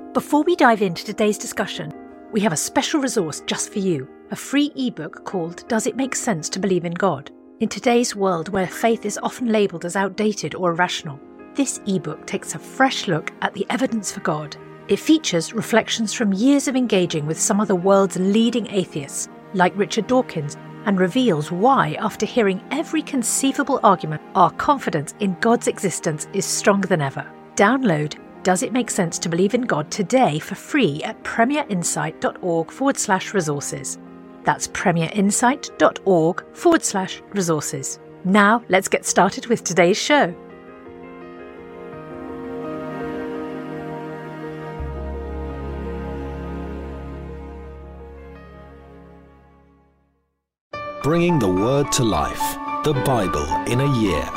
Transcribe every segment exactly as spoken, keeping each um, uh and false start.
Before we dive into today's discussion, we have a special resource just for you, a free ebook called Does It Make Sense to Believe in God? In today's world where faith is often labelled as outdated or irrational, this ebook takes a fresh look at the evidence for God. It features reflections from years of engaging with some of the world's leading atheists, like Richard Dawkins, and reveals why, after hearing every conceivable argument, our confidence in God's existence is stronger than ever. Download Does It Make Sense to Believe in God today for free at premierinsight.org forward slash resources. That's premierinsight.org forward slash resources. Now let's get started with today's show. Bringing the Word to life, the Bible in a year.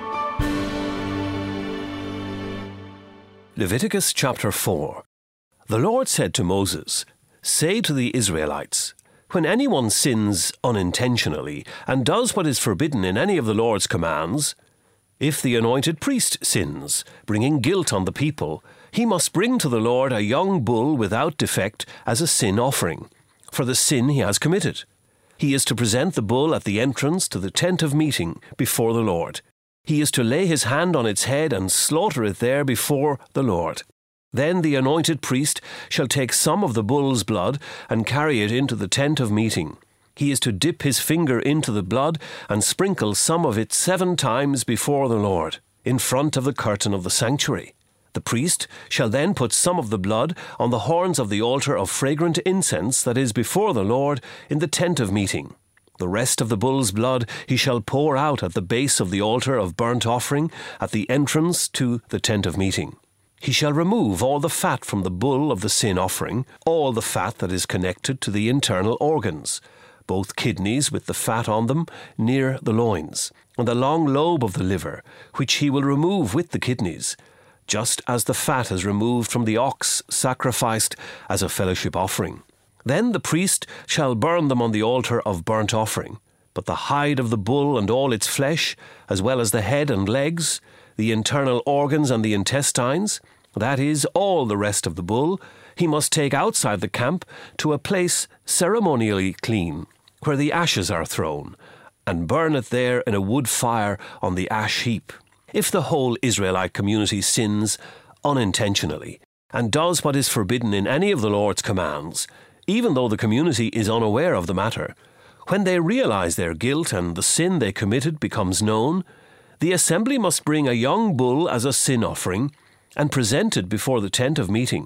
Leviticus chapter four. The Lord said to Moses, "Say to the Israelites, when anyone sins unintentionally and does what is forbidden in any of the Lord's commands, if the anointed priest sins, bringing guilt on the people, he must bring to the Lord a young bull without defect as a sin offering, for the sin he has committed. He is to present the bull at the entrance to the tent of meeting before the Lord. He is to lay his hand on its head and slaughter it there before the Lord. Then the anointed priest shall take some of the bull's blood and carry it into the tent of meeting. He is to dip his finger into the blood and sprinkle some of it seven times before the Lord, in front of the curtain of the sanctuary. The priest shall then put some of the blood on the horns of the altar of fragrant incense that is before the Lord in the tent of meeting. The rest of the bull's blood he shall pour out at the base of the altar of burnt offering at the entrance to the tent of meeting. He shall remove all the fat from the bull of the sin offering, all the fat that is connected to the internal organs, both kidneys with the fat on them near the loins, and the long lobe of the liver, which he will remove with the kidneys, just as the fat is removed from the ox sacrificed as a fellowship offering. Then the priest shall burn them on the altar of burnt offering, but the hide of the bull and all its flesh, as well as the head and legs, the internal organs and the intestines, that is, all the rest of the bull, he must take outside the camp to a place ceremonially clean, where the ashes are thrown, and burn it there in a wood fire on the ash heap. If the whole Israelite community sins unintentionally and does what is forbidden in any of the Lord's commands, even though the community is unaware of the matter, when they realize their guilt and the sin they committed becomes known, the assembly must bring a young bull as a sin offering and present it before the tent of meeting.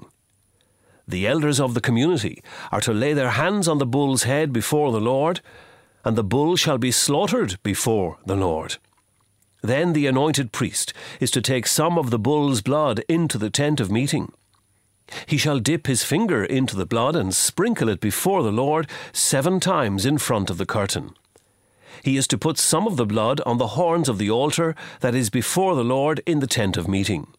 The elders of the community are to lay their hands on the bull's head before the Lord, and the bull shall be slaughtered before the Lord. Then the anointed priest is to take some of the bull's blood into the tent of meeting. He shall dip his finger into the blood and sprinkle it before the Lord seven times in front of the curtain. He is to put some of the blood on the horns of the altar that is before the Lord in the tent of meeting.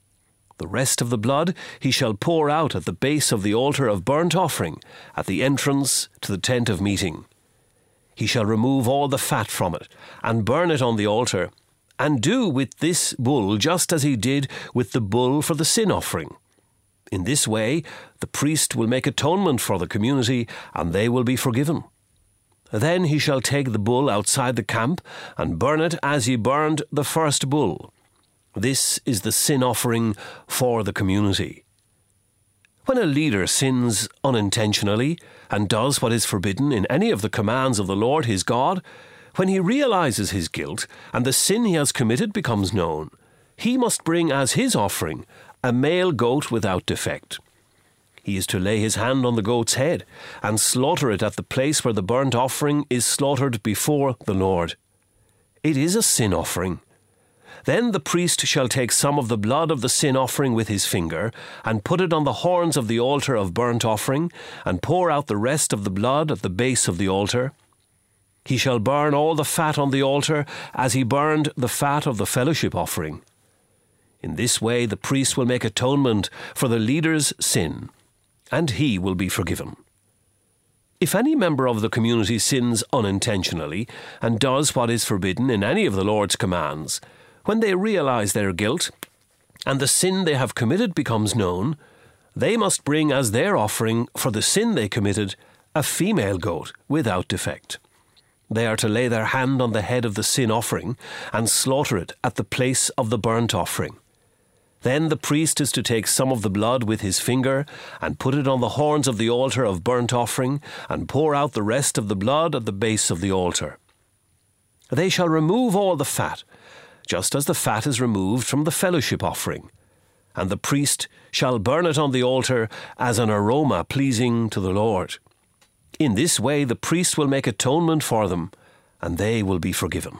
The rest of the blood he shall pour out at the base of the altar of burnt offering at the entrance to the tent of meeting. He shall remove all the fat from it and burn it on the altar, and do with this bull just as he did with the bull for the sin offering. In this way, the priest will make atonement for the community, and they will be forgiven. Then he shall take the bull outside the camp and burn it as he burned the first bull. This is the sin offering for the community. When a leader sins unintentionally and does what is forbidden in any of the commands of the Lord his God, when he realizes his guilt and the sin he has committed becomes known, he must bring as his offering a male goat without defect. He is to lay his hand on the goat's head and slaughter it at the place where the burnt offering is slaughtered before the Lord. It is a sin offering. Then the priest shall take some of the blood of the sin offering with his finger and put it on the horns of the altar of burnt offering and pour out the rest of the blood at the base of the altar. He shall burn all the fat on the altar as he burned the fat of the fellowship offering. In this way the priest will make atonement for the leader's sin, and he will be forgiven. If any member of the community sins unintentionally and does what is forbidden in any of the Lord's commands, when they realize their guilt and the sin they have committed becomes known, they must bring as their offering for the sin they committed a female goat without defect. They are to lay their hand on the head of the sin offering and slaughter it at the place of the burnt offering. Then the priest is to take some of the blood with his finger and put it on the horns of the altar of burnt offering and pour out the rest of the blood at the base of the altar. They shall remove all the fat, just as the fat is removed from the fellowship offering, and the priest shall burn it on the altar as an aroma pleasing to the Lord. In this way the priest will make atonement for them, and they will be forgiven.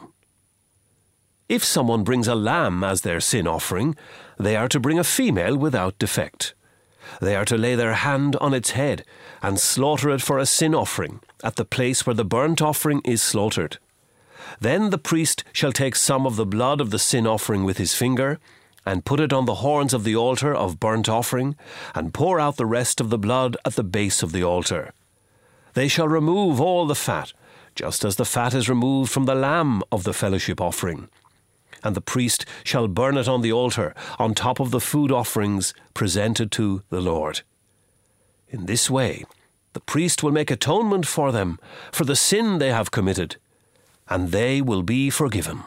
If someone brings a lamb as their sin offering, they are to bring a female without defect. They are to lay their hand on its head and slaughter it for a sin offering at the place where the burnt offering is slaughtered. Then the priest shall take some of the blood of the sin offering with his finger and put it on the horns of the altar of burnt offering and pour out the rest of the blood at the base of the altar. They shall remove all the fat, just as the fat is removed from the lamb of the fellowship offering. And the priest shall burn it on the altar, on top of the food offerings presented to the Lord. In this way, the priest will make atonement for them, for the sin they have committed, and they will be forgiven.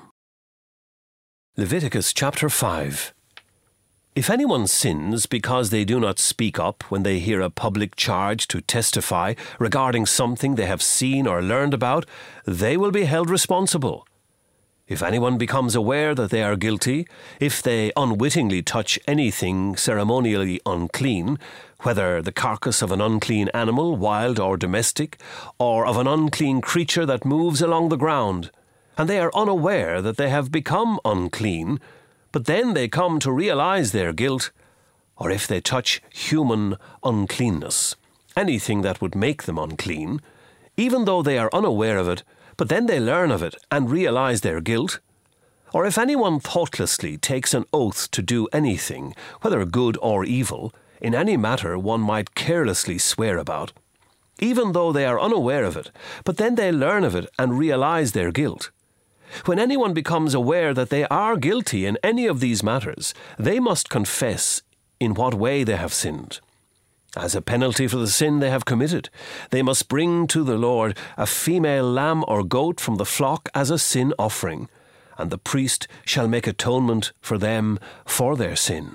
Leviticus chapter five. If anyone sins because they do not speak up when they hear a public charge to testify regarding something they have seen or learned about, they will be held responsible. If anyone becomes aware that they are guilty, if they unwittingly touch anything ceremonially unclean, whether the carcass of an unclean animal, wild or domestic, or of an unclean creature that moves along the ground, and they are unaware that they have become unclean, but then they come to realize their guilt, or if they touch human uncleanness, anything that would make them unclean, even though they are unaware of it, but then they learn of it and realize their guilt, or if anyone thoughtlessly takes an oath to do anything, whether good or evil, in any matter one might carelessly swear about, even though they are unaware of it, but then they learn of it and realize their guilt. When anyone becomes aware that they are guilty in any of these matters, they must confess in what way they have sinned. As a penalty for the sin they have committed, they must bring to the Lord a female lamb or goat from the flock as a sin offering, and the priest shall make atonement for them for their sin.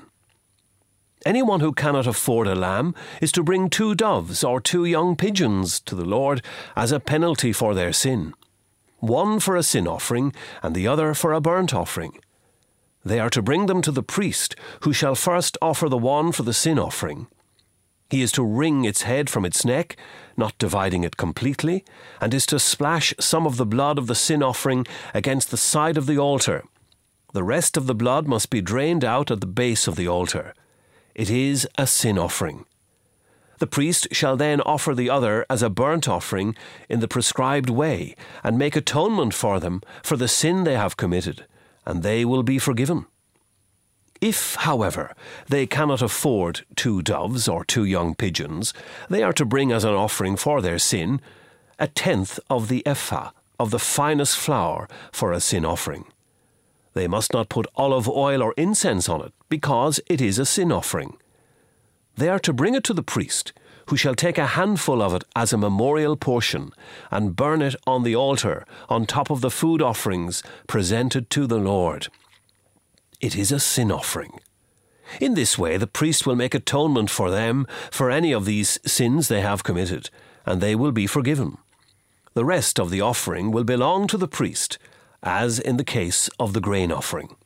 Anyone who cannot afford a lamb is to bring two doves or two young pigeons to the Lord as a penalty for their sin, one for a sin offering and the other for a burnt offering. They are to bring them to the priest, who shall first offer the one for the sin offering. He is to wring its head from its neck, not dividing it completely, and is to splash some of the blood of the sin offering against the side of the altar. The rest of the blood must be drained out at the base of the altar. It is a sin offering. The priest shall then offer the other as a burnt offering in the prescribed way, and make atonement for them for the sin they have committed, and they will be forgiven. If, however, they cannot afford two doves or two young pigeons, they are to bring as an offering for their sin a tenth of the ephah of the finest flour for a sin offering. They must not put olive oil or incense on it, because it is a sin offering. They are to bring it to the priest, who shall take a handful of it as a memorial portion and burn it on the altar on top of the food offerings presented to the Lord. It is a sin offering. In this way the priest will make atonement for them for any of these sins they have committed, and they will be forgiven. The rest of the offering will belong to the priest, as in the case of the grain offering.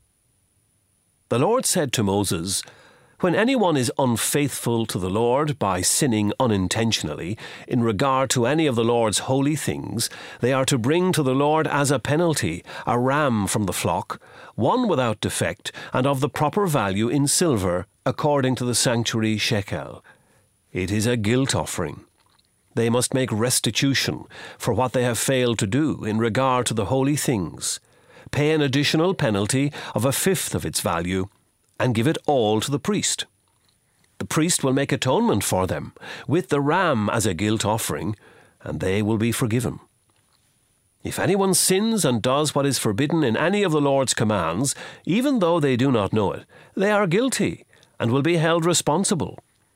The Lord said to Moses, "When anyone is unfaithful to the Lord by sinning unintentionally in regard to any of the Lord's holy things, they are to bring to the Lord as a penalty a ram from the flock, one without defect and of the proper value in silver, according to the sanctuary shekel. It is a guilt offering. They must make restitution for what they have failed to do in regard to the holy things, pay an additional penalty of a fifth of its value, and give it all to the priest. The priest will make atonement for them, with the ram as a guilt offering, and they will be forgiven. If anyone sins and does what is forbidden in any of the Lord's commands, even though they do not know it, they are guilty, and will be held responsible.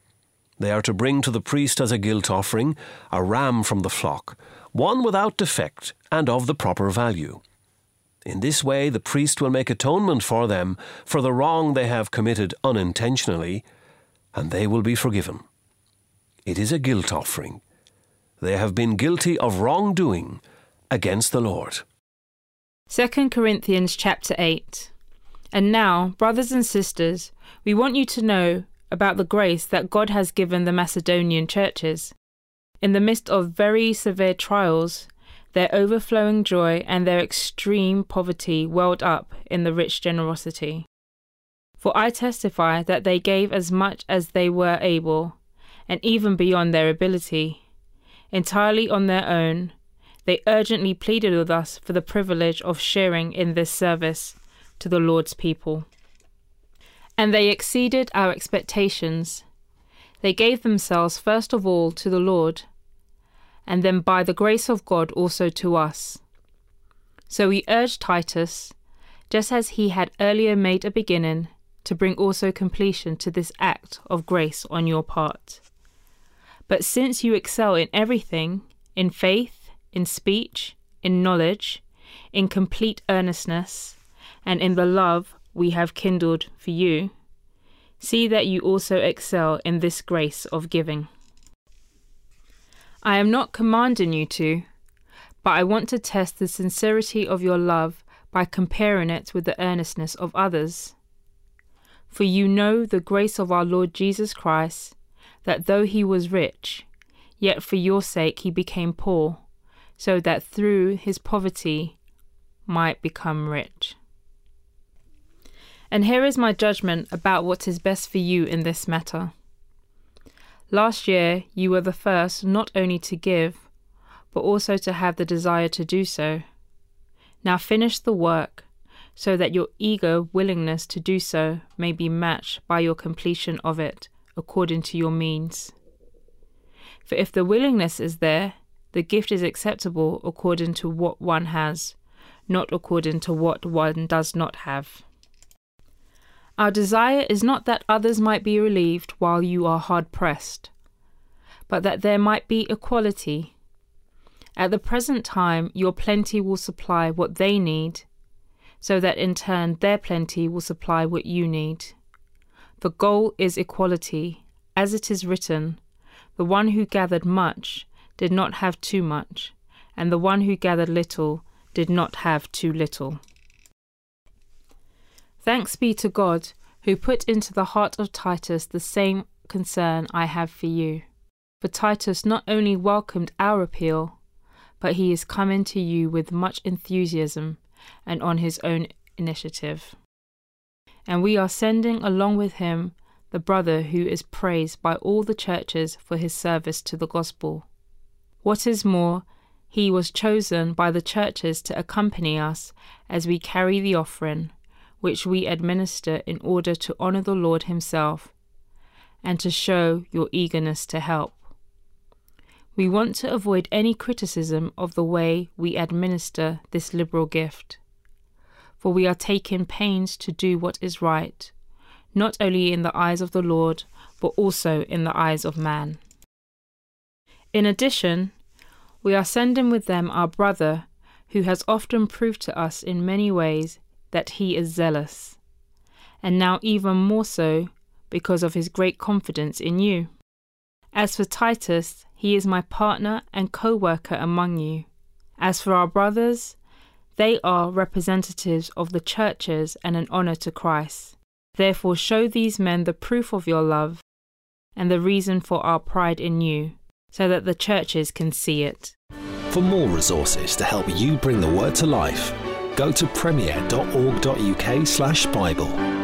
They are to bring to the priest as a guilt offering a ram from the flock, one without defect and of the proper value. In this way the priest will make atonement for them for the wrong they have committed unintentionally, and they will be forgiven. It is a guilt offering. They have been guilty of wrongdoing against the Lord. Second Corinthians chapter eight. And now, brothers and sisters, we want you to know about the grace that God has given the Macedonian churches. In the midst of very severe trials, their overflowing joy and their extreme poverty welled up in the rich generosity. For I testify that they gave as much as they were able, and even beyond their ability. Entirely on their own, they urgently pleaded with us for the privilege of sharing in this service to the Lord's people. And they exceeded our expectations. They gave themselves first of all to the Lord, and then by the grace of God also to us. So we urge Titus, just as he had earlier made a beginning, to bring also completion to this act of grace on your part. But since you excel in everything, in faith, in speech, in knowledge, in complete earnestness, and in the love we have kindled for you, see that you also excel in this grace of giving. I am not commanding you to, but I want to test the sincerity of your love by comparing it with the earnestness of others. For you know the grace of our Lord Jesus Christ, that though he was rich, yet for your sake he became poor, so that through his poverty might become rich. And here is my judgment about what is best for you in this matter. Last year you were the first not only to give, but also to have the desire to do so. Now finish the work, so that your eager willingness to do so may be matched by your completion of it, according to your means. For if the willingness is there, the gift is acceptable according to what one has, not according to what one does not have. Our desire is not that others might be relieved while you are hard-pressed, but that there might be equality. At the present time, your plenty will supply what they need, so that in turn their plenty will supply what you need. The goal is equality, as it is written, "The one who gathered much did not have too much, and the one who gathered little did not have too little." Thanks be to God, who put into the heart of Titus the same concern I have for you. For Titus not only welcomed our appeal, but he is coming to you with much enthusiasm and on his own initiative. And we are sending along with him the brother who is praised by all the churches for his service to the gospel. What is more, he was chosen by the churches to accompany us as we carry the offering, which we administer in order to honour the Lord himself, and to show your eagerness to help. We want to avoid any criticism of the way we administer this liberal gift, for we are taking pains to do what is right, not only in the eyes of the Lord, but also in the eyes of man. In addition, we are sending with them our brother, who has often proved to us in many ways that he is zealous, and now even more so because of his great confidence in you. As for Titus, he is my partner and co-worker among you. As for our brothers, they are representatives of the churches and an honour to Christ. Therefore show these men the proof of your love and the reason for our pride in you, so that the churches can see it. For more resources to help you bring the word to life, go to premier dot org dot uk slash Bible.